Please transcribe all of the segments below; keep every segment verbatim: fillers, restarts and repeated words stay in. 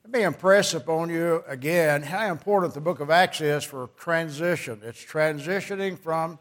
Let me impress upon you again how important the book of Acts is for transition. It's transitioning from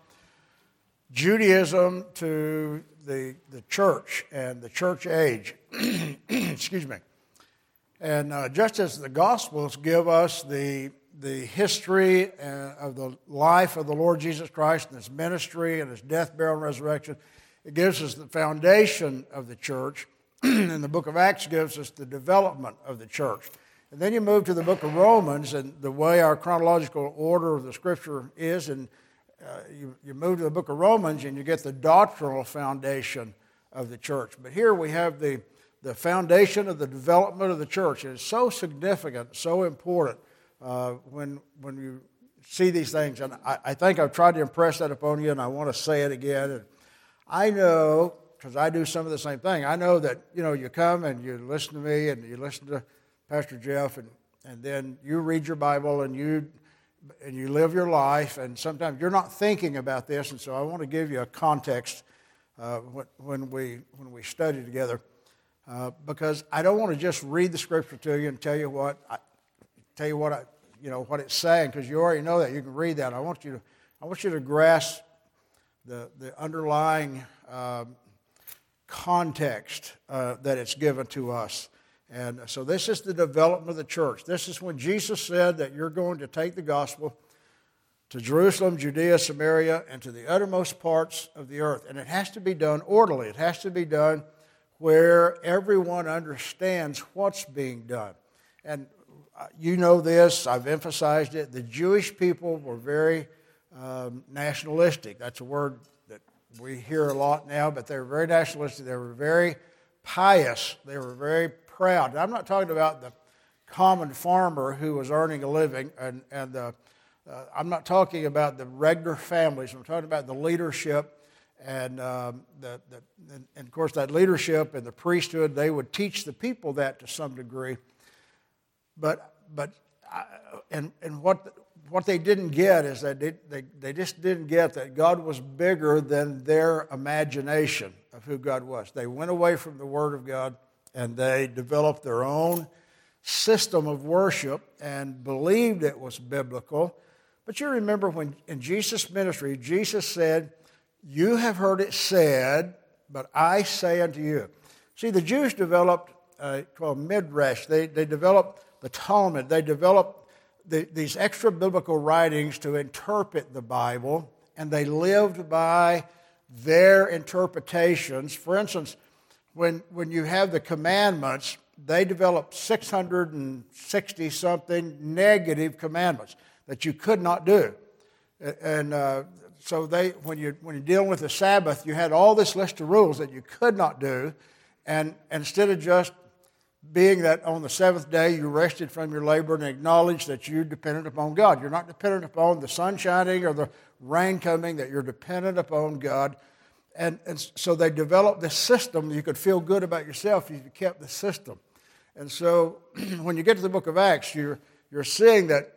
Judaism to the, the church and the church age. Excuse me. And uh, just as the Gospels give us the, the history uh, of the life of the Lord Jesus Christ and His ministry and His death, burial, and resurrection, it gives us the foundation of the church. And the book of Acts gives us the development of the church. And then you move to the book of Romans, and the way our chronological order of the Scripture is, and uh, you, you move to the book of Romans, and you get the doctrinal foundation of the church. But here we have the, the foundation of the development of the church. It is so significant, so important uh, when, when you see these things. And I, I think I've tried to impress that upon you, and I want to say it again. And I know, because I do some of the same thing, I know that, you know, you come and you listen to me and you listen to Pastor Jeff, and, and then you read your Bible and you and you live your life, and sometimes you're not thinking about this, and so I want to give you a context uh, when we when we study together, uh, because I don't want to just read the Scripture to you and tell you what I, tell you what I, you know what it's saying, because you already know that. You can read that. I want you to I want you to grasp the the underlying uh, context uh, that it's given to us. And so this is the development of the church. This is when Jesus said that you're going to take the gospel to Jerusalem, Judea, Samaria, and to the uttermost parts of the earth. And it has to be done orderly. It has to be done where everyone understands what's being done. And you know this, I've emphasized it, the Jewish people were very um, nationalistic. That's a word that we hear a lot now, but they were very nationalistic. They were very pious. They were very proud. I'm not talking about the common farmer who was earning a living, and, and the, uh, I'm not talking about the regular families. I'm talking about the leadership, and, um, the, the, and, and of course that leadership and the priesthood, they would teach the people that to some degree. But but I, and and what what they didn't get is that they, they they just didn't get that God was bigger than their imagination of who God was. They went away from the Word of God, and they developed their own system of worship and believed it was biblical. But you remember when in Jesus' ministry, Jesus said, "You have heard it said, but I say unto you." See, the Jews developed uh, called Midrash. They, they developed the Talmud. They developed the, these extra biblical writings to interpret the Bible, and they lived by their interpretations. For instance, When when you have the commandments, they developed six hundred sixty something negative commandments that you could not do, and uh, so they when you when you're dealing with the Sabbath, you had all this list of rules that you could not do, and instead of just being that on the seventh day you rested from your labor and acknowledged that you depended upon God, you're not dependent upon the sun shining or the rain coming; that you're dependent upon God. And, and so they developed this system. You could feel good about yourself if you kept the system. And so when you get to the book of Acts, you're, you're seeing that,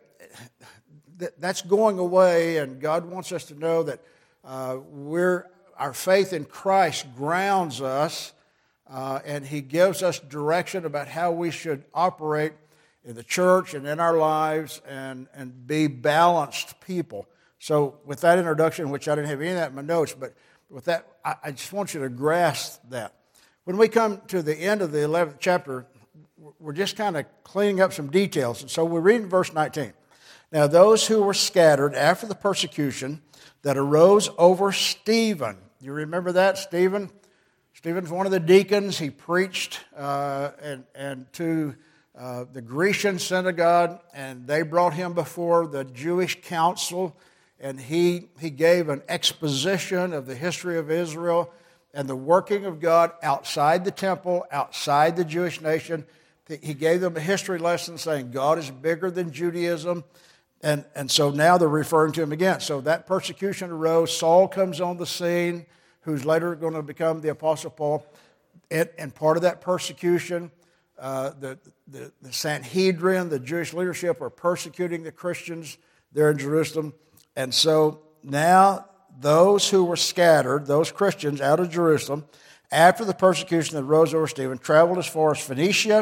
that that's going away, and God wants us to know that uh, we're, our faith in Christ grounds us, uh, and He gives us direction about how we should operate in the church and in our lives and, and be balanced people. So with that introduction, which I didn't have any of that in my notes, but with that, I just want you to grasp that. When we come to the end of the eleventh chapter, we're just kind of cleaning up some details. And so we read in verse nineteen. Now those who were scattered after the persecution that arose over Stephen. You remember that? Stephen? Stephen's one of the deacons. He preached uh, and, and to uh, the Grecian synagogue, and they brought him before the Jewish council. And he, he gave an exposition of the history of Israel and the working of God outside the temple, outside the Jewish nation. He gave them a history lesson saying God is bigger than Judaism. And, and so now they're referring to him again. So that persecution arose. Saul comes on the scene, who's later going to become the Apostle Paul. And, and part of that persecution, uh, the, the, the Sanhedrin, the Jewish leadership, are persecuting the Christians there in Jerusalem. And so now those who were scattered, those Christians out of Jerusalem, after the persecution that rose over Stephen, traveled as far as Phoenicia,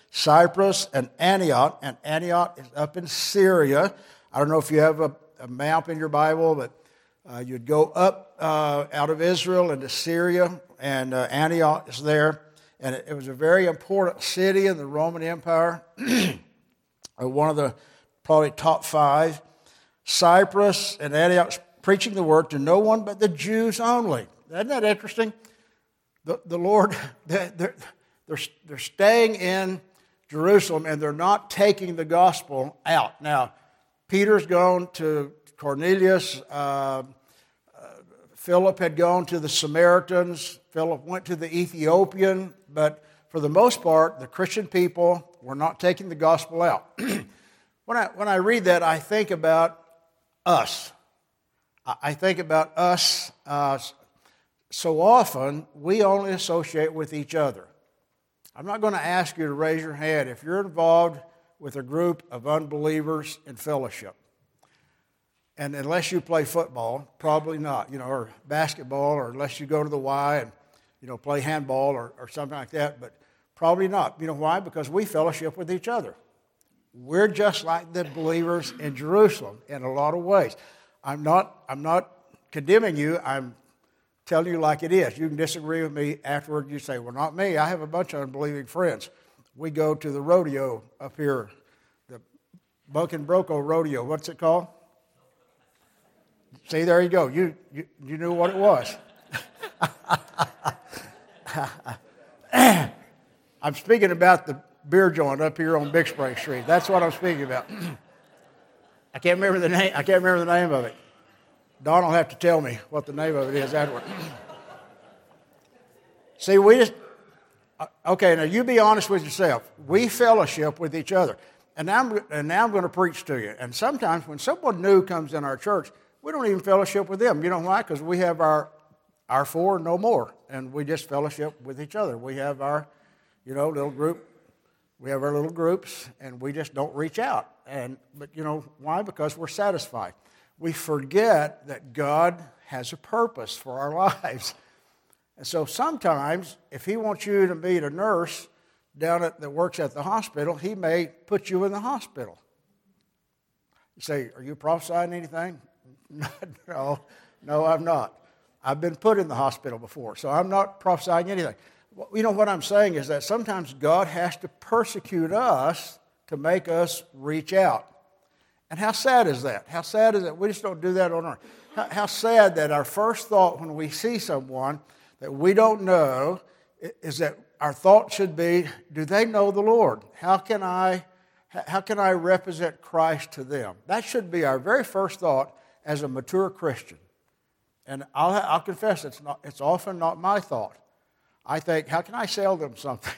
Cyprus, and Antioch. And Antioch is up in Syria. I don't know if you have a, a map in your Bible, but uh, you'd go up uh, out of Israel into Syria, and uh, Antioch is there. And it, it was a very important city in the Roman Empire, one of the probably top five. Cyprus and Antioch preaching the word to no one but the Jews only. Isn't that interesting? The, the Lord, they're, they're, they're staying in Jerusalem and they're not taking the gospel out. Now, Peter's gone to Cornelius. Uh, uh, Philip had gone to the Samaritans. Philip went to the Ethiopian. But for the most part, the Christian people were not taking the gospel out. when I when I read that, I think about us. I think about us. Uh, so often, we only associate with each other. I'm not going to ask you to raise your hand if you're involved with a group of unbelievers in fellowship. And unless you play football, probably not, you know, or basketball, or unless you go to the Y and, you know, play handball or, or something like that, but probably not. You know why? Because we fellowship with each other. We're just like the believers in Jerusalem in a lot of ways. I'm not, I'm not condemning you. I'm telling you like it is. You can disagree with me afterward. You say, well, not me. I have a bunch of unbelieving friends. We go to the rodeo up here, the Buck and Broco rodeo. What's it called? See, there you go. You, you, you knew what it was. I'm speaking about the beer joint up here on Big Spring Street. That's what I'm speaking about. I can't remember the name. I can't remember the name of it. Don will have to tell me what the name of it is afterward. See, we just okay. Now you be honest with yourself. We fellowship with each other, and now I'm, and now I'm going to preach to you. And sometimes when someone new comes in our church, we don't even fellowship with them. You know why? Because we have our our four no more, and we just fellowship with each other. We have our, you know, little group. We have our little groups, and we just don't reach out. And but you know why? Because we're satisfied. We forget that God has a purpose for our lives. And so sometimes, if He wants you to meet a nurse down at that works at the hospital, He may put you in the hospital. You say, "Are you prophesying anything?" No, no, I'm not. I've been put in the hospital before, so I'm not prophesying anything. You know, what I'm saying is that sometimes God has to persecute us to make us reach out. And how sad is that? How sad is that we just don't do that on our... How, how sad that our first thought when we see someone that we don't know is that our thought should be, do they know the Lord? How can I, how can I represent Christ to them? That should be our very first thought as a mature Christian. And I'll, I'll confess it's not. It's often not my thought. I think, how can I sell them something?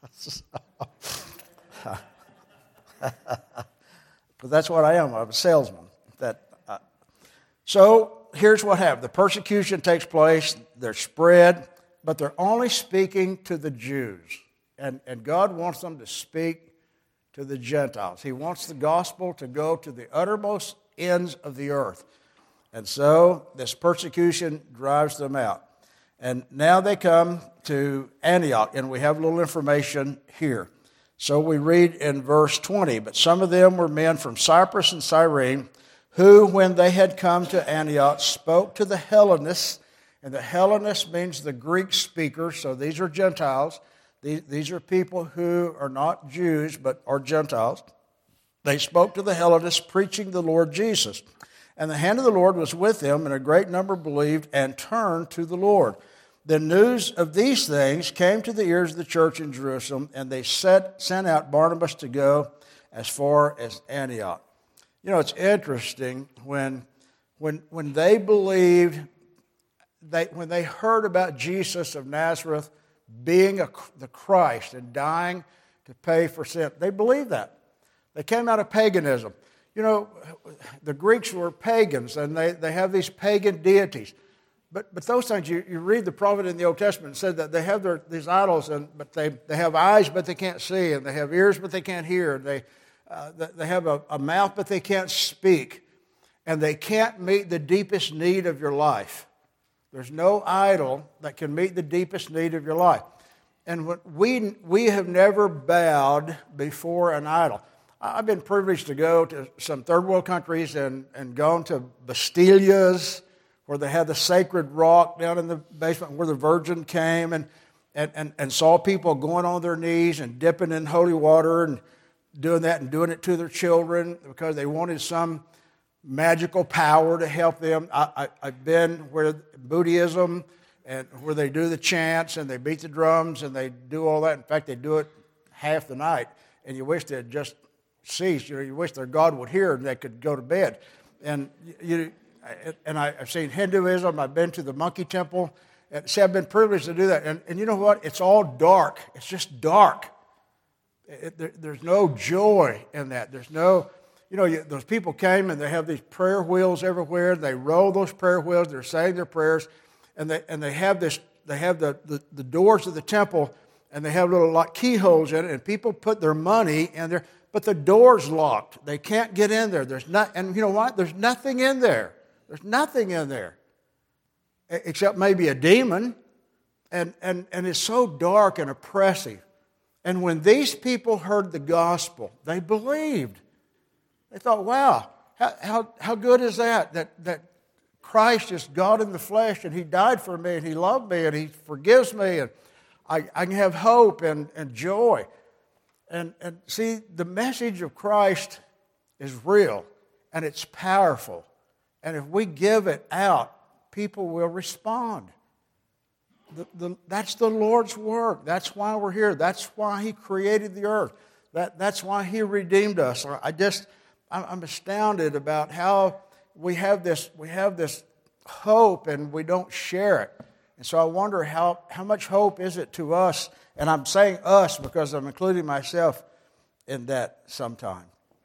But that's what I am. I'm a salesman. That. Uh, so here's what happened. The persecution takes place. They're spread, but they're only speaking to the Jews. And, and God wants them to speak to the Gentiles. He wants the gospel to go to the uttermost ends of the earth. And so this persecution drives them out. And now they come to Antioch, and we have a little information here. So we read in verse twenty, but some of them were men from Cyprus and Cyrene, who, when they had come to Antioch, spoke to the Hellenists. And the Hellenists means the Greek speakers, so these are Gentiles. These, these are people who are not Jews, but are Gentiles. They spoke to the Hellenists, preaching the Lord Jesus. And the hand of the Lord was with them, and a great number believed and turned to the Lord. The news of these things came to the ears of the church in Jerusalem, and they set, sent out Barnabas to go as far as Antioch. You know, it's interesting when, when, when they believed, they, when they heard about Jesus of Nazareth being a, the Christ and dying to pay for sin, they believed that. They came out of paganism. You know, the Greeks were pagans, and they, they have these pagan deities. But but those things, you, you read the prophet in the Old Testament and said that they have their, these idols, and but they, they have eyes but they can't see, and they have ears but they can't hear. They uh, they have a, a mouth but they can't speak, and they can't meet the deepest need of your life. There's no idol that can meet the deepest need of your life. And when we, we have never bowed before an idol. I've been privileged to go to some third world countries and, and gone to Bastillas, where they had the sacred rock down in the basement where the Virgin came, and, and, and, and saw people going on their knees and dipping in holy water and doing that and doing it to their children because they wanted some magical power to help them. I, I, I've been where Buddhism, and where they do the chants and they beat the drums and they do all that. In fact, they do it half the night, and you wish they had just ceased. You know, you wish their God would hear and they could go to bed. And you, and I, I've seen Hinduism. I've been to the monkey temple. And see, I've been privileged to do that. And, and you know what? It's all dark. It's just dark. It, there, there's no joy in that. There's no, you know, you, those people came and they have these prayer wheels everywhere. They roll those prayer wheels. They're saying their prayers. And they and they have this. They have the, the, the doors of the temple, and they have little like keyholes in it. And people put their money in there, but the door's locked. They can't get in there. There's not. And you know what? There's nothing in there. There's nothing in there, except maybe a demon. And and and it's so dark and oppressive. And when these people heard the gospel, they believed. They thought, "Wow, how how, how good is that? That that." Christ is God in the flesh, and He died for me, and He loved me, and He forgives me, and I, I can have hope and, and joy. And, and see, the message of Christ is real, and it's powerful. And if we give it out, people will respond. The, the, that's the Lord's work. That's why we're here. That's why He created the earth. That, that's why He redeemed us. I just, I'm astounded about how we have this, we have this hope and we don't share it. And so I wonder how, how much hope is it to us? And I'm saying us because I'm including myself in that sometime.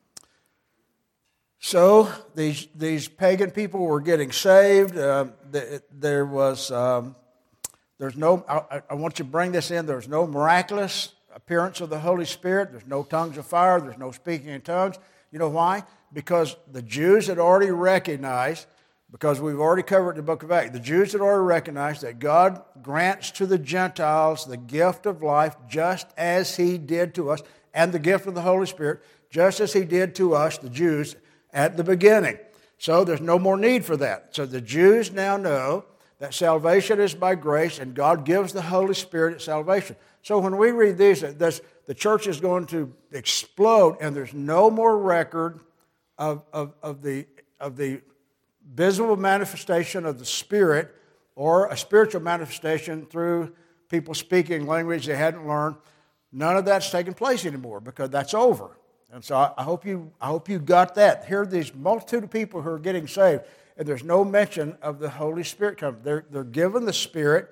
So these these pagan people were getting saved. Uh, there was um, there's no. I, I want you to bring this in. There's no miraculous appearance of the Holy Spirit. There's no tongues of fire. There's no speaking in tongues. You know why? Because the Jews had already recognized, because we've already covered in the book of Acts, the Jews had already recognized that God grants to the Gentiles the gift of life just as He did to us, and the gift of the Holy Spirit just as He did to us, the Jews, at the beginning. So there's no more need for that. So the Jews now know that salvation is by grace, and God gives the Holy Spirit at salvation. So when we read these, the church is going to explode, and there's no more record Of, of, of, the, of the visible manifestation of the Spirit or a spiritual manifestation through people speaking language they hadn't learned. None of that's taking place anymore because that's over. And so I, I hope you I hope you got that. Here are these multitude of people who are getting saved, and there's no mention of the Holy Spirit coming. They're, they're given the Spirit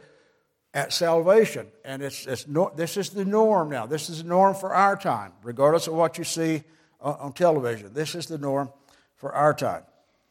at salvation, and it's, it's no, this is the norm now. This is the norm for our time, regardless of what you see on television. This is the norm for our time.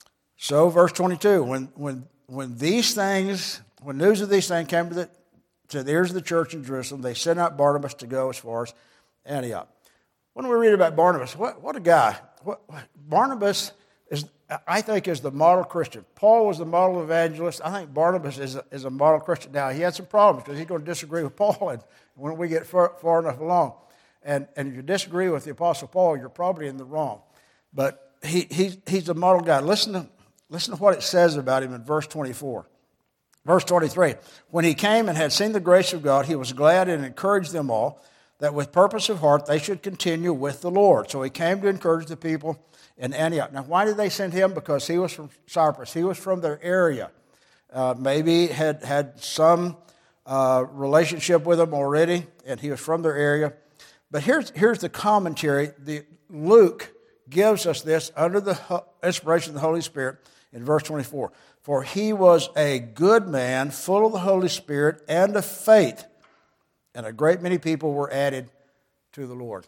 So, verse twenty-two, when when when these things, when news of these things came to the to the ears of the church in Jerusalem, they sent out Barnabas to go as far as Antioch. When we read about Barnabas, what, what a guy. What, Barnabas is, I think, is the model Christian. Paul was the model evangelist. I think Barnabas is a, is a model Christian. Now, he had some problems because he's going to disagree with Paul and when we get far, far enough along. And, and if you disagree with the Apostle Paul, you're probably in the wrong. But he, he, he's a model guy. Listen to, listen to what it says about him in verse twenty-four. Verse twenty-three, when he came and had seen the grace of God, he was glad and encouraged them all that with purpose of heart they should continue with the Lord. So he came to encourage the people in Antioch. Now, why did they send him? Because he was from Cyprus. He was from their area. Uh, maybe had had some uh, relationship with them already, and he was from their area. But here's, here's the commentary. The, Luke gives us this under the inspiration of the Holy Spirit in verse twenty-four. For he was a good man, full of the Holy Spirit and of faith, and a great many people were added to the Lord.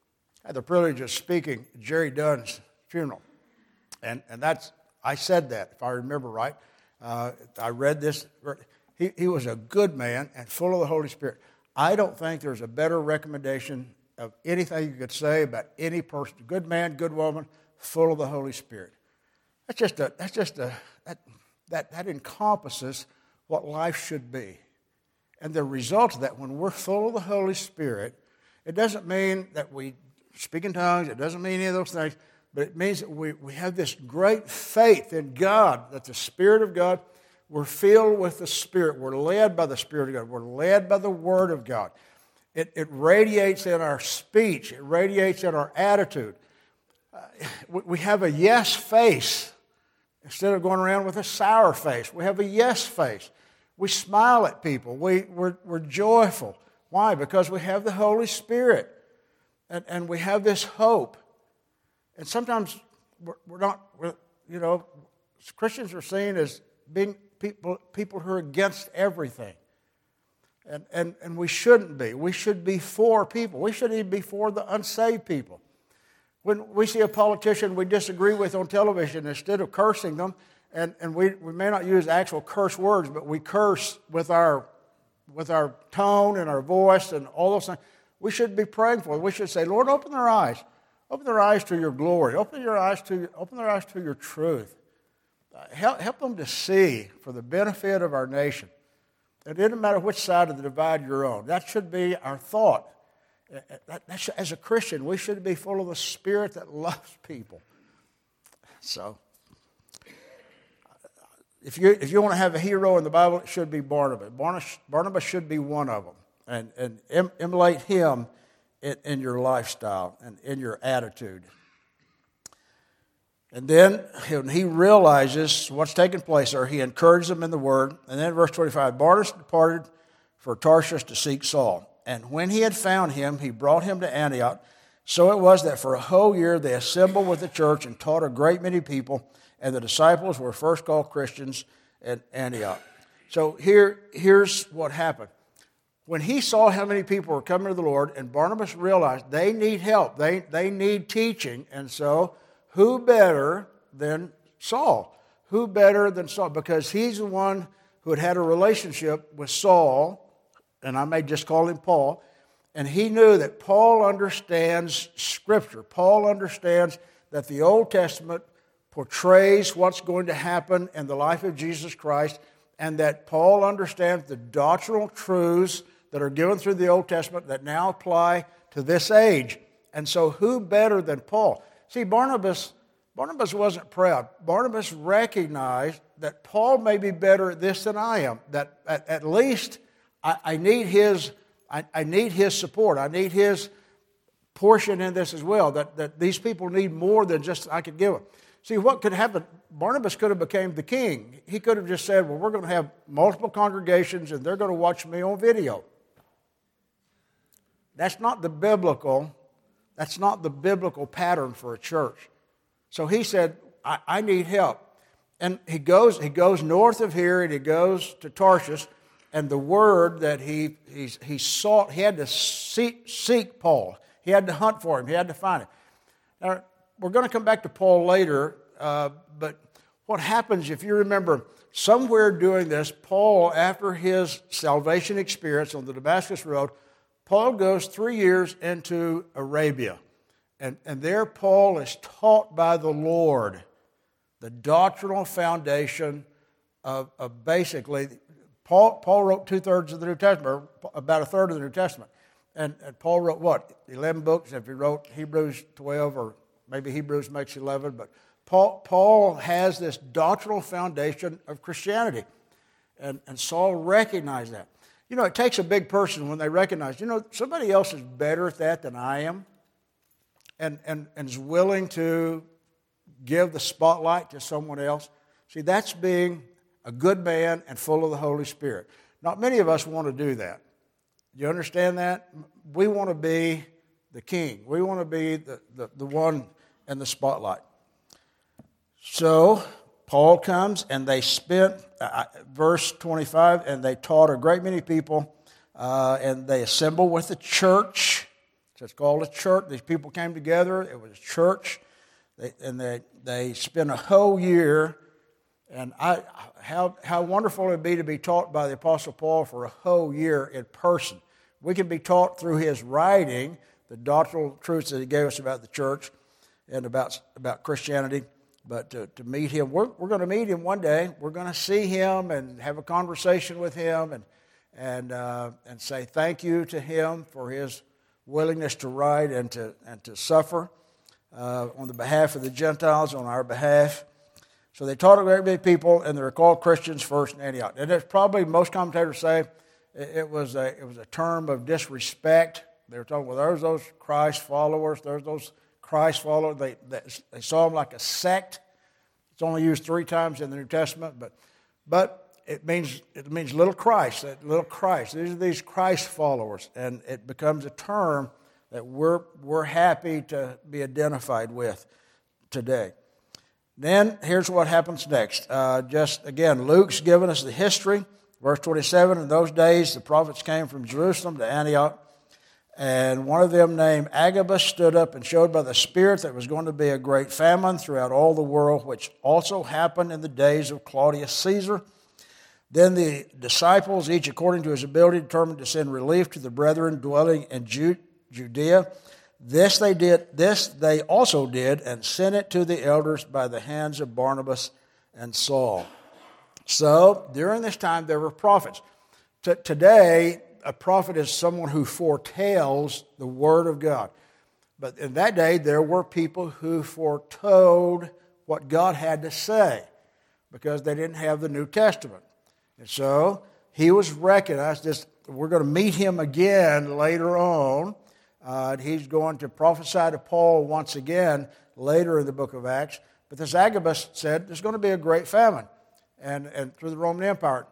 I had the privilege of speaking at Jerry Dunn's funeral. And, and that's, I said that, if I remember right. Uh, I read this. He, he was a good man and full of the Holy Spirit. I don't think there's a better recommendation of anything you could say about any person. Good man, good woman, full of the Holy Spirit. That's just a, that's just a, that, that, that encompasses what life should be. And the result of that, when we're full of the Holy Spirit, it doesn't mean that we speak in tongues. It doesn't mean any of those things. But it means that we, we have this great faith in God, that the Spirit of God, we're filled with the Spirit. We're led by the Spirit of God. We're led by the Word of God. It, it radiates in our speech. It radiates in our attitude. Uh, we, we have a yes face instead of going around with a sour face. We have a yes face. We smile at people. We, we're, we're joyful. Why? Because we have the Holy Spirit. And, and we have this hope. And sometimes we're, we're not, we're, you know, Christians are seen as being people, people who are against everything. And, and, and we shouldn't be. We should be for people. We shouldn't even be for the unsaved people. When we see a politician we disagree with on television, instead of cursing them, and, and we, we may not use actual curse words, but we curse with our, with our tone and our voice and all those things, we should be praying for them. We should say, Lord, open their eyes. Open their eyes to your glory. Open your eyes to, open their eyes to your truth. Uh, help, help them to see for the benefit of our nation. It doesn't matter which side of the divide you're on. That should be our thought. That, that should, as a Christian, we should be full of the Spirit that loves people. So, if you if you want to have a hero in the Bible, it should be Barnabas. Barnabas, Barnabas should be one of them, and and em, emulate him in, in your lifestyle and in your attitude. And then when he realizes what's taking place there, he encourages them in the word. And then verse twenty-five, Barnabas departed for Tarshish to seek Saul. And when he had found him, he brought him to Antioch. So it was that for a whole year they assembled with the church and taught a great many people. And the disciples were first called Christians at Antioch. So here, here's what happened. When he saw how many people were coming to the Lord, and Barnabas realized they need help, they, they need teaching, and so who better than Saul? Who better than Saul? Because he's the one who had had a relationship with Saul, and I may just call him Paul, and he knew that Paul understands Scripture. Paul understands that the Old Testament portrays what's going to happen in the life of Jesus Christ, and that Paul understands the doctrinal truths that are given through the Old Testament that now apply to this age. And so who better than Paul? See, Barnabas, Barnabas wasn't proud. Barnabas recognized that Paul may be better at this than I am, that at, at least I, I need his I, I need his support. I need his portion in this as well, that, that these people need more than just I could give them. See, what could happen? Barnabas could have become the king. He could have just said, well, we're going to have multiple congregations and they're going to watch me on video. That's not the biblical, that's not the biblical pattern for a church. So he said, I, I need help. And he goes, he goes north of here and he goes to Tarshish, and the word that he he, he sought, he had to seek, seek Paul. He had to hunt for him. He had to find him. Now, we're going to come back to Paul later, uh, but what happens, if you remember, somewhere during this, Paul, after his salvation experience on the Damascus Road, Paul goes three years into Arabia. And, and there Paul is taught by the Lord the doctrinal foundation of, of basically, Paul, Paul wrote two-thirds of the New Testament, or about a third of the New Testament. And, and Paul wrote what? eleven books, if he wrote Hebrews twelve, or maybe Hebrews makes eleven, but Paul, Paul has this doctrinal foundation of Christianity. And, and Saul recognized that. You know, it takes a big person when they recognize, you know, somebody else is better at that than I am, and, and, and is willing to give the spotlight to someone else. See, that's being a good man and full of the Holy Spirit. Not many of us want to do that. You understand that? We want to be the king. We want to be the, the, the one in the spotlight. So Paul comes, and they spent, uh, verse twenty-five, and they taught a great many people, uh, and they assembled with the church. So it's called a church. These people came together. It was a church, they, and they they spent a whole year. And I, how how wonderful it would be to be taught by the Apostle Paul for a whole year in person. We can be taught through his writing the doctrinal truths that he gave us about the church and about about Christianity. But to, to meet him, we're, we're going to meet him one day. We're going to see him and have a conversation with him. And, and uh, and say thank you to him for his willingness to write and to and to suffer uh, on the behalf of the Gentiles, on our behalf. So they taught a great many people, and they were called Christians first in Antioch. And it's probably, most commentators say, it was a it was a term of disrespect. They were talking, well, there's those Christ followers, there's those Christ followers. They, they, they saw them like a sect. It's only used three times in the New Testament, but but it means it means little Christ, little Christ. These are these Christ followers, and it becomes a term that we're we're happy to be identified with today. Then here's what happens next. Uh, just again, Luke's given us the history. Verse twenty-seven, in those days the prophets came from Jerusalem to Antioch, and one of them named Agabus stood up and showed by the Spirit that there was going to be a great famine throughout all the world, which also happened in the days of Claudius Caesar. Then the disciples, each according to his ability, determined to send relief to the brethren dwelling in Judea. This they did. This they also did, and sent it to the elders by the hands of Barnabas and Saul. So during this time, there were prophets. T- today, a prophet is someone who foretells the word of God. But in that day, there were people who foretold what God had to say because they didn't have the New Testament. And so he was recognized. This, we're going to meet him again later on. Uh, he's going to prophesy to Paul once again later in the book of Acts. But this Agabus said there's going to be a great famine and, and through the Roman Empire.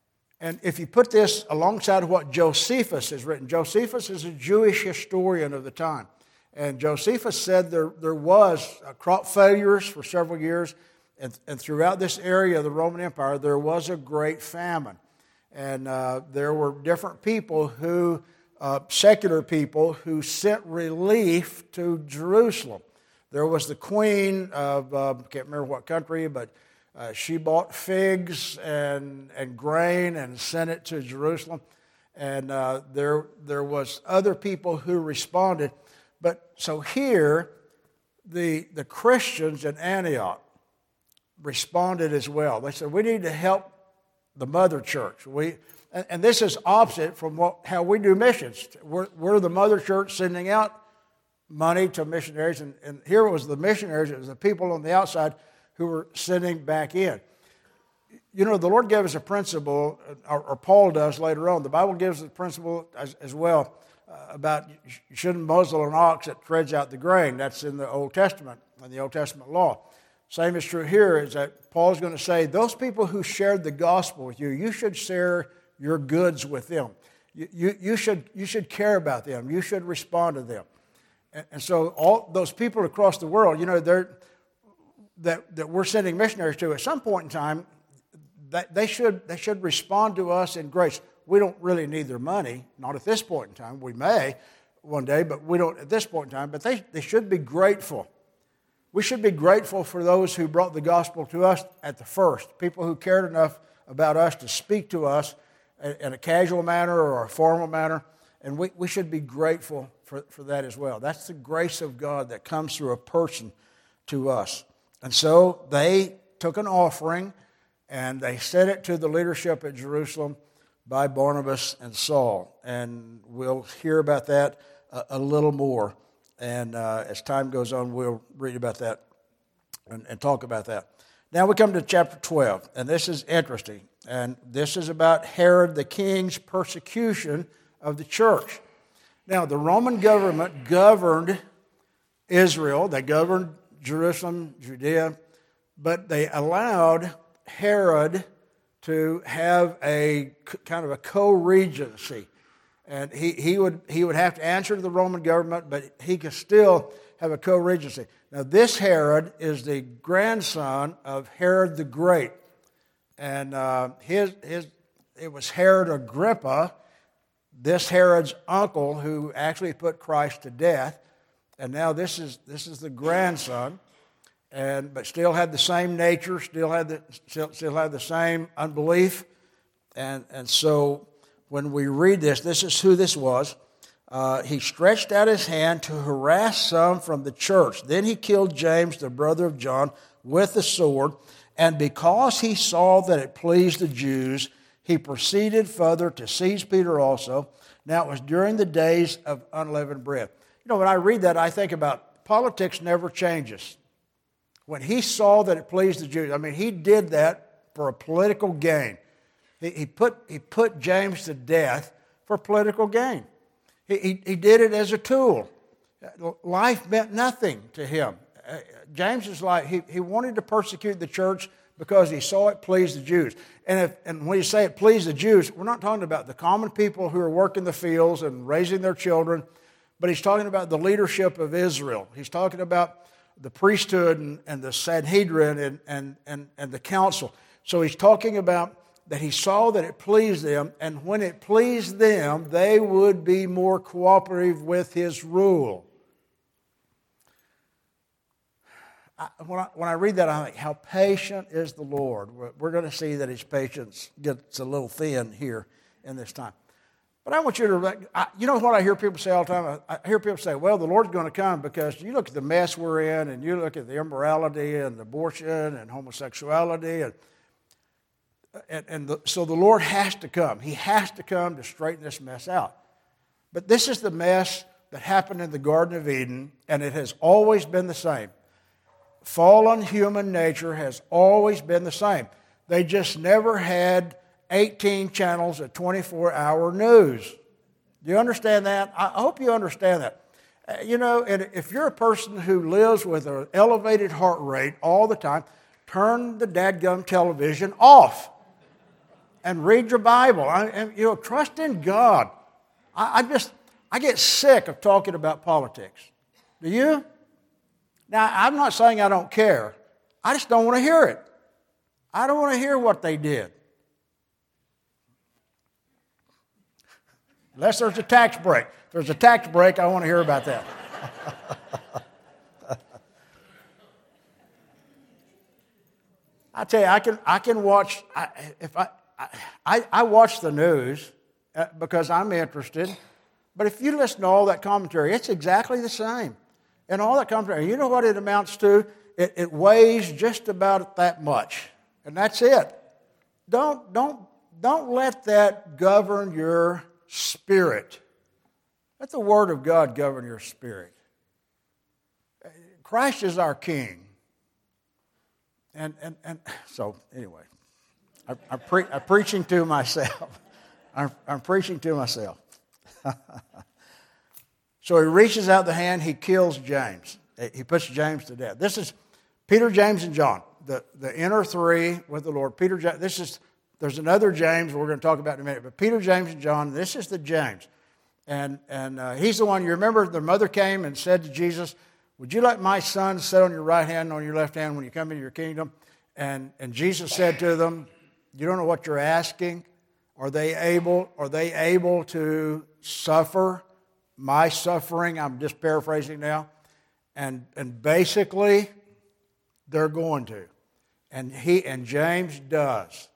And if you put this alongside of what Josephus has written, Josephus is a Jewish historian of the time. And Josephus said there, there was uh, crop failures for several years. And, and throughout this area of the Roman Empire, there was a great famine. And uh, there were different people who, uh, secular people, who sent relief to Jerusalem. There was the queen of, uh, I can't remember what country, but uh, she bought figs and, and grain and sent it to Jerusalem. And uh, there, there was other people who responded. But so here, the, the Christians in Antioch responded as well. They said, we need to help the mother church. We, and, and this is opposite from what, how we do missions. We're, we're the mother church sending out money to missionaries, and, and here it was the missionaries, it was the people on the outside who were sending back in. You know, the Lord gave us a principle, or, or Paul does later on. The Bible gives us a principle as, as well uh, about you shouldn't muzzle an ox that treads out the grain. That's in the Old Testament, in the Old Testament law. Same is true here, is that Paul's going to say, those people who shared the gospel with you, you should share your goods with them. You, you, you, should, you should care about them. You should respond to them. And, and so all those people across the world, you know, they're, that, that we're sending missionaries to, at some point in time, that they should, they should respond to us in grace. We don't really need their money, not at this point in time. We may one day, but we don't at this point in time. But they, they should be grateful. We should be grateful for those who brought the gospel to us at the first, people who cared enough about us to speak to us in a casual manner or a formal manner, and we, we should be grateful for, for that as well. That's the grace of God that comes through a person to us. And so they took an offering, and they sent it to the leadership at Jerusalem by Barnabas and Saul, and we'll hear about that a, a little more. And uh, as time goes on, we'll read about that and, and talk about that. Now we come to chapter twelve, and this is interesting. And this is about Herod the king's persecution of the church. Now, the Roman government governed Israel. They governed Jerusalem, Judea, but they allowed Herod to have a kind of a co-regency. And he, he would he would have to answer to the Roman government, but he could still have a co-regency. Now, this Herod is the grandson of Herod the Great. And uh, his his it was Herod Agrippa, this Herod's uncle, who actually put Christ to death. And now this is this is the grandson, and but still had the same nature, still had the still, still had the same unbelief. And and so when we read this, this is who this was. Uh, he stretched out his hand to harass some from the church. Then he killed James, the brother of John, with the sword. And because he saw that it pleased the Jews, he proceeded further to seize Peter also. Now it was during the days of unleavened bread. You know, when I read that, I think about politics never changes. When he saw that it pleased the Jews, I mean, he did that for a political gain. He, he, put, he put James to death for political gain. He, he, he did it as a tool. Life meant nothing to him. Uh, James is like, he, he wanted to persecute the church because he saw it please the Jews. And, if, and when you say it pleased the Jews, we're not talking about the common people who are working the fields and raising their children, but he's talking about the leadership of Israel. He's talking about the priesthood and, and the Sanhedrin and, and, and, and the council. So he's talking about that he saw that it pleased them, and when it pleased them, they would be more cooperative with his rule. I, when, I, when I read that, I think, how patient is the Lord? We're, we're going to see that his patience gets a little thin here in this time. But I want you to, I, you know what I hear people say all the time? I, I hear people say, well, the Lord's going to come because you look at the mess we're in, and you look at the immorality and abortion and homosexuality, and And, and the, so the Lord has to come. He has to come to straighten this mess out. But this is the mess that happened in the Garden of Eden, and it has always been the same. Fallen human nature has always been the same. They just never had eighteen channels of twenty-four hour news. Do you understand that? I hope you understand that. Uh, you know, and if you're a person who lives with an elevated heart rate all the time, turn the dadgum television off and read your Bible. I, and, you know, trust in God. I, I just, I get sick of talking about politics. Do you? Now, I'm not saying I don't care. I just don't want to hear it. I don't want to hear what they did. Unless there's a tax break. If there's a tax break, I want to hear about that. I tell you, I can I can watch. I, if I, I I watch the news because I'm interested, but if you listen to all that commentary, it's exactly the same. And all that commentary, you know what it amounts to? It, it weighs just about that much, and that's it. Don't don't don't let that govern your spirit. Let the Word of God govern your spirit. Christ is our King. And, and, and so, anyway, I, I'm, pre- I'm preaching to myself. I'm, I'm preaching to myself. So he reaches out the hand, he kills James. He puts James to death. This is Peter, James, and John, the, the inner three with the Lord. Peter, James, this is, there's another James we're going to talk about in a minute, but Peter, James, and John, this is the James. And, and uh, he's the one, you remember the mother came and said to Jesus, would you let my son sit on your right hand and on your left hand when you come into your kingdom? And, and Jesus said to them, you don't know what you're asking. Are they able, are they able to suffer my suffering? I'm just paraphrasing now. And, and basically, they're going to. And he and James does.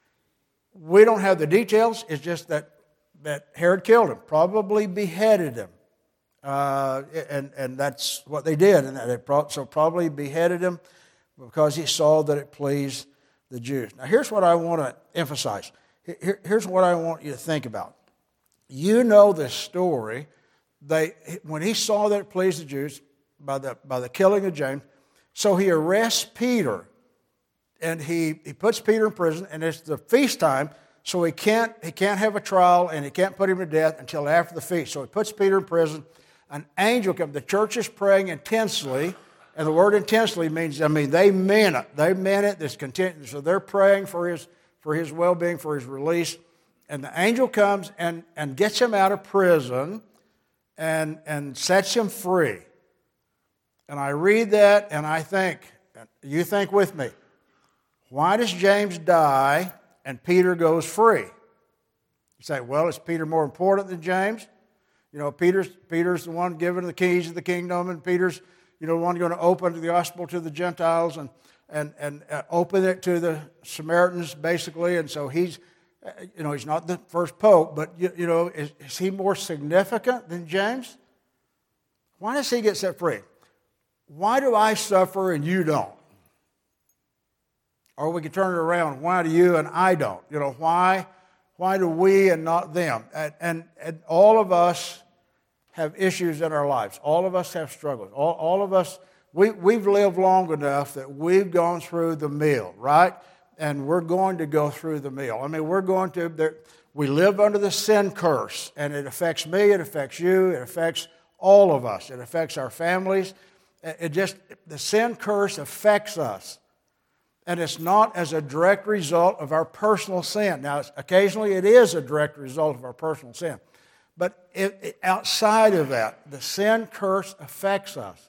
We don't have the details. It's just that, that Herod killed him, probably beheaded him. Uh, and, and that's what they did. And they pro- so probably beheaded him because he saw that it pleased the Jews. Now, here's what I want to emphasize. Here, here's what I want you to think about. You know this story. They, when he saw that it pleased the Jews by the, by the killing of James, so he arrests Peter. And he, he puts Peter in prison, and it's the feast time, so he can't, he can't have a trial, and he can't put him to death until after the feast. So he puts Peter in prison. An angel comes. The church is praying intensely, and the word intensely means, I mean, they meant it. They meant it. This content, so they're praying for his for his well-being, for his release. And the angel comes and, and gets him out of prison and, and sets him free. And I read that, and I think, you think with me, why does James die and Peter goes free? You say, well, is Peter more important than James? You know, Peter's, Peter's the one given the keys of the kingdom, and Peter's, you know, the one going to open the gospel to the Gentiles and and and uh, open it to the Samaritans, basically. And so he's, uh, you know, he's not the first pope, but, you, you know, is, is he more significant than James? Why does he get set free? Why do I suffer and you don't? Or we can turn it around. Why do you and I don't? You know, why why do we and not them? And, and, and all of us have issues in our lives. All of us have struggles. All, all of us, we, we've lived long enough that we've gone through the meal, right? And we're going to go through the meal. I mean, we're going to, there, we live under the sin curse, and it affects me, it affects you, it affects all of us. It affects our families. It just, the sin curse affects us. And it's not as a direct result of our personal sin. Now, occasionally it is a direct result of our personal sin. But it, it, outside of that, the sin curse affects us.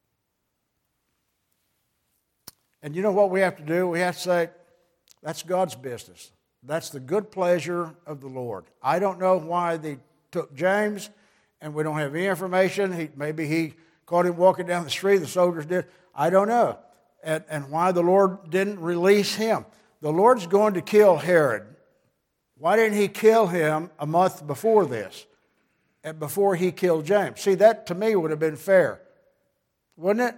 And you know what we have to do? We have to say, that's God's business. That's the good pleasure of the Lord. I don't know why they took James, and we don't have any information. He, maybe he caught him walking down the street, the soldiers did. I don't know. And, and why the Lord didn't release him. The Lord's going to kill Herod. Why didn't he kill him a month before this? And before he killed James? See, that to me would have been fair. Wouldn't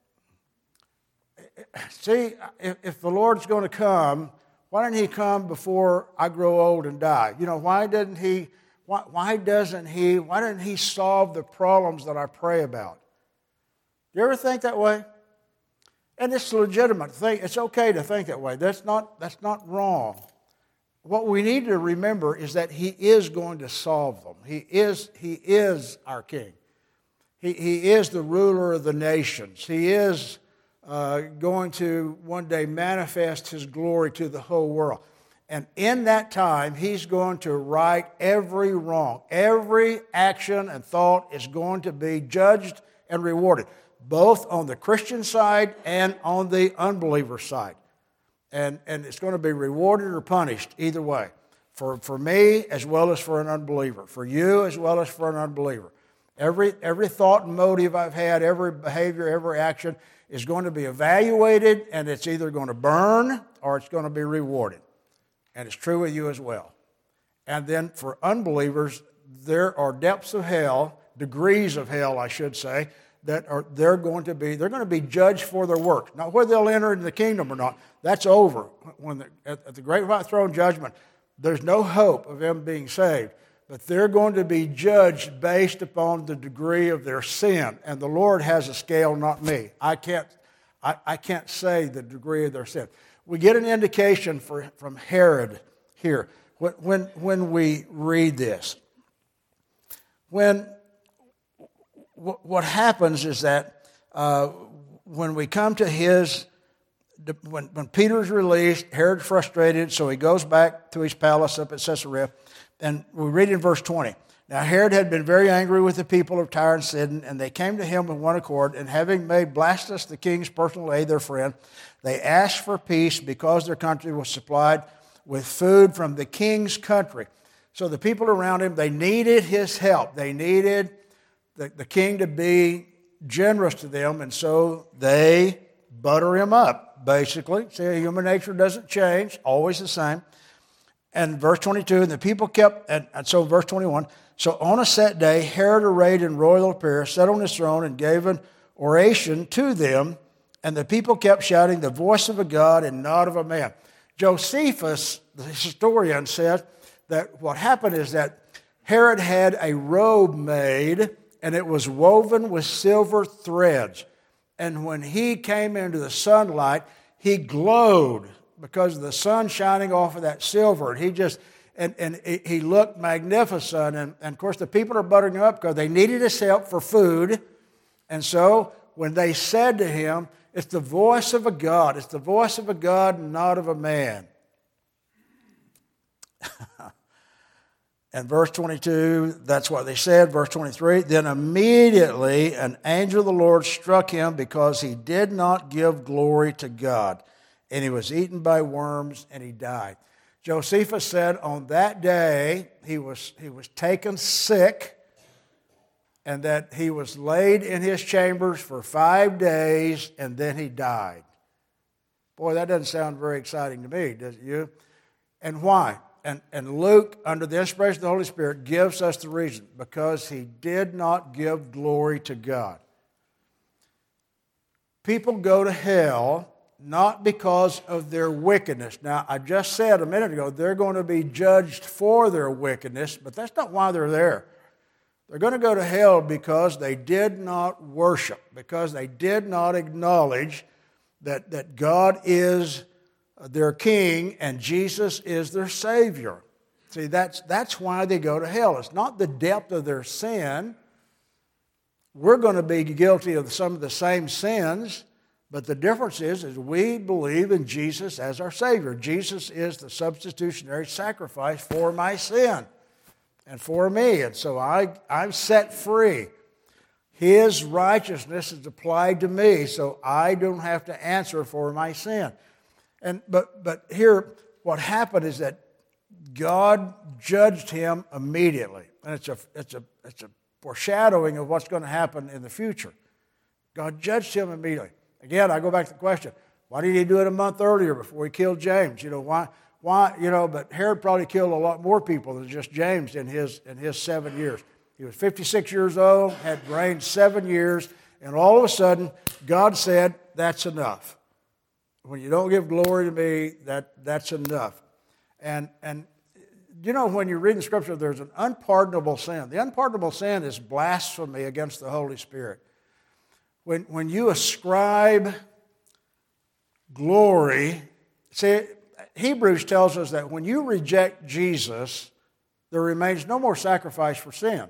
it? See, if, if the Lord's going to come, why didn't he come before I grow old and die? You know, why didn't he, why, why doesn't he, why didn't he solve the problems that I pray about? You ever think that way? And it's legitimate. It's okay to think that way. That's not, that's not wrong. What we need to remember is that he is going to solve them. He is, he is our king. He, he is the ruler of the nations. He is uh, going to one day manifest his glory to the whole world. And in that time, he's going to right every wrong. Every action and thought is going to be judged and rewarded, both on the Christian side and on the unbeliever side. And, and it's going to be rewarded or punished either way. For, for me as well as for an unbeliever. For you as well as for an unbeliever. Every, every thought and motive I've had, every behavior, every action is going to be evaluated, and it's either going to burn or it's going to be rewarded. And it's true with you as well. And then for unbelievers, there are depths of hell, degrees of hell, I should say, that are they're going to be they're going to be judged for their work. Now, whether they'll enter into the kingdom or not, that's over. When the, at, at the great white throne judgment, there's no hope of them being saved. But they're going to be judged based upon the degree of their sin. And the Lord has a scale, not me. I can't I, I can't say the degree of their sin. We get an indication for, from Herod here when, when when we read this. When What happens is that uh, when we come to his, when, when Peter's released, Herod's frustrated, so he goes back to his palace up at Caesarea, and we read in verse twenty. Now Herod had been very angry with the people of Tyre and Sidon, and they came to him with one accord, and having made Blastus the king's personal aide their friend, they asked for peace because their country was supplied with food from the king's country. So the people around him, they needed his help. They needed The, the king to be generous to them, and so they butter him up, basically. See, human nature doesn't change, always the same. And verse twenty-two, and the people kept, and, and so verse twenty-one, so on a set day, Herod, arrayed in royal apparel, sat on his throne and gave an oration to them, and the people kept shouting, the voice of a God and not of a man. Josephus, the historian, said that what happened is that Herod had a robe made, and it was woven with silver threads. And when he came into the sunlight, he glowed because of the sun shining off of that silver. And he just, and, and he looked magnificent. And, and of course, the people are buttering him up because they needed his help for food. And so when they said to him, it's the voice of a God. It's the voice of a God, not of a man. And verse twenty-two, that's what they said. Verse twenty-three, then immediately an angel of the Lord struck him because he did not give glory to God. And he was eaten by worms and he died. Josephus said on that day he was, he was taken sick and that he was laid in his chambers for five days and then he died. Boy, that doesn't sound very exciting to me, does it you? And why? And, and Luke, under the inspiration of the Holy Spirit, gives us the reason. Because he did not give glory to God. People go to hell not because of their wickedness. Now, I just said a minute ago, they're going to be judged for their wickedness, but that's not why they're there. They're going to go to hell because they did not worship, because they did not acknowledge that, that God is their king and Jesus is their Savior. See, that's, that's why they go to hell. It's not the depth of their sin. We're going to be guilty of some of the same sins, but the difference is, is we believe in Jesus as our Savior. Jesus is the substitutionary sacrifice for my sin and for me. And so I, I'm set free. His righteousness is applied to me, so I don't have to answer for my sin. And but but here, what happened is that God judged him immediately, and it's a it's a it's a foreshadowing of what's going to happen in the future. God judged him immediately. Again, I go back to the question: why did he do it a month earlier before he killed James? You know why? Why? You know, but Herod probably killed a lot more people than just James in his in his seven years. He was fifty-six years old, had reigned seven years, and all of a sudden, God said, "That's enough. When you don't give glory to me, that, that's enough." And, and you know, when you read in Scripture, there's an unpardonable sin. The unpardonable sin is blasphemy against the Holy Spirit. When, when you ascribe glory, see, Hebrews tells us that when you reject Jesus, there remains no more sacrifice for sin.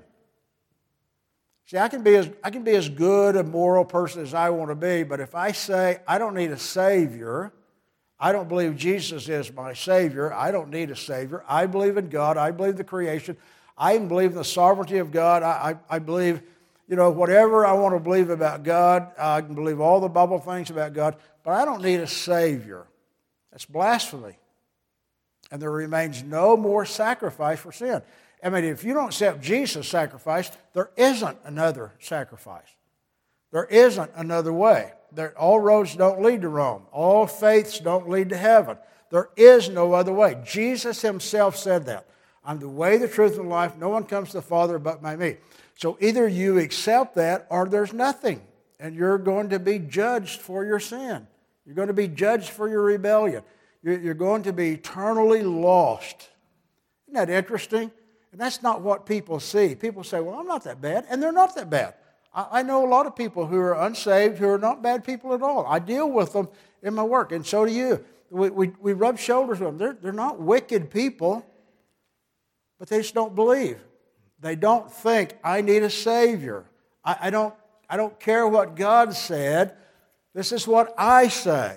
See, I can be as I can be as good a moral person as I want to be, but if I say I don't need a Savior, I don't believe Jesus is my Savior, I don't need a Savior, I believe in God, I believe the creation, I even believe in the sovereignty of God, I, I, I believe, you know, whatever I want to believe about God, I can believe all the Bible things about God, but I don't need a Savior. That's blasphemy. And there remains no more sacrifice for sin. I mean, if you don't accept Jesus' sacrifice, there isn't another sacrifice. There isn't another way. There, all roads don't lead to Rome. All faiths don't lead to heaven. There is no other way. Jesus himself said that. I'm the way, the truth, and life. No one comes to the Father but by me. So either you accept that or there's nothing. And you're going to be judged for your sin. You're going to be judged for your rebellion. You're, you're going to be eternally lost. Isn't that interesting? And that's not what people see. People say, well, I'm not that bad. And they're not that bad. I, I know a lot of people who are unsaved who are not bad people at all. I deal with them in my work, and so do you. We, we, we rub shoulders with them. They're, they're not wicked people, but they just don't believe. They don't think, I need a Savior. I, I, don't, I don't care what God said. This is what I say.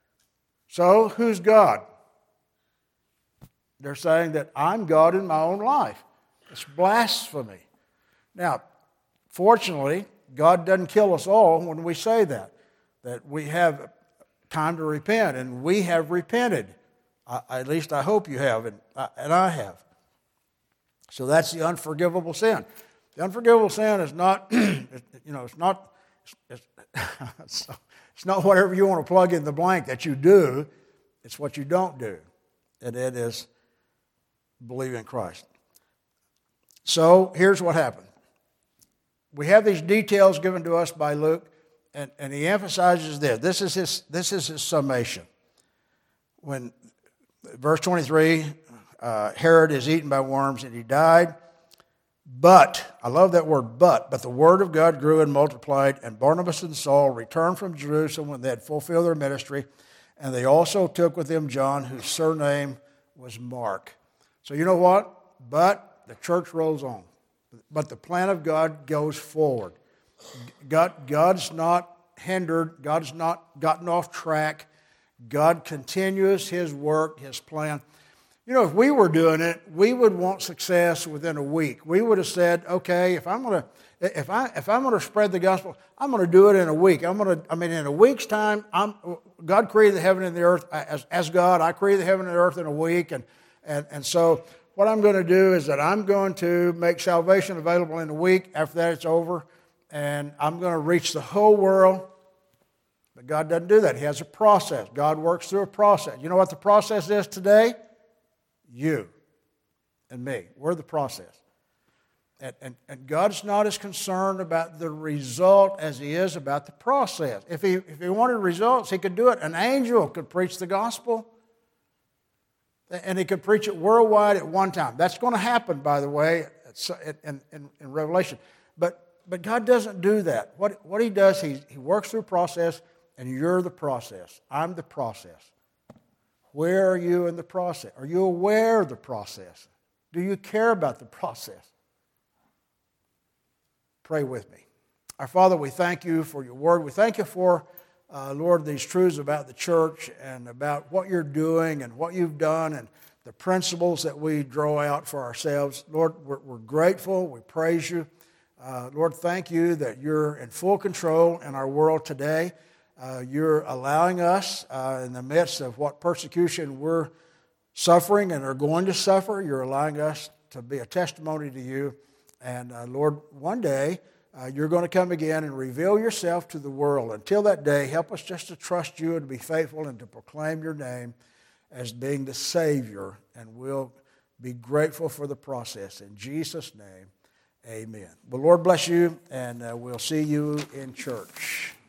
So, who's God? They're saying that I'm God in my own life. It's blasphemy. Now, fortunately, God doesn't kill us all when we say that. That we have time to repent, and we have repented. I, at least I hope you have, and I, and I have. So that's the unforgivable sin. The unforgivable sin is not, you know, it's not, it's, it's, it's not whatever you want to plug in the blank that you do. It's what you don't do, and it is believe in Christ. So here's what happened. We have these details given to us by Luke, and, and he emphasizes this. This is his, this is his summation. When, verse twenty-three, uh, Herod is eaten by worms and he died. But, I love that word but, but the word of God grew and multiplied, and Barnabas and Saul returned from Jerusalem when they had fulfilled their ministry, and they also took with them John, whose surname was Mark. So you know what? But the church rolls on. But the plan of God goes forward. God, God's not hindered. God's not gotten off track. God continues His work, His plan. You know, if we were doing it, we would want success within a week. We would have said, okay, if I'm going to if I if I'm going to spread the gospel, I'm going to do it in a week. I'm going to. I mean, in a week's time, I'm God created the heaven and the earth as as God. I created the heaven and the earth in a week, and and and so what I'm going to do is that I'm going to make salvation available in a week. After that, it's over, and I'm going to reach the whole world. But God doesn't do that. He has a process. God works through a process. You know what the process is today? You and me. We're the process. And, and, and God's not as concerned about the result as He is about the process. If He, if he wanted results, He could do it. An angel could preach the gospel, and he could preach it worldwide at one time. That's going to happen, by the way, in, in, in Revelation. But, but God doesn't do that. What, what He does, he, he works through process, and you're the process. I'm the process. Where are you in the process? Are you aware of the process? Do you care about the process? Pray with me. Our Father, we thank You for Your word. We thank You for, uh, Lord, these truths about the church and about what You're doing and what You've done and the principles that we draw out for ourselves. Lord, we're, we're grateful. We praise You. Uh, Lord, thank You that You're in full control in our world today. Uh, you're allowing us uh, in the midst of what persecution we're suffering and are going to suffer. You're allowing us to be a testimony to You. And uh, Lord, one day uh, You're going to come again and reveal Yourself to the world. Until that day, help us just to trust You and to be faithful and to proclaim Your name as being the Savior. And we'll be grateful for the process. In Jesus' name, amen. Well, Lord bless you, and uh, we'll see you in church.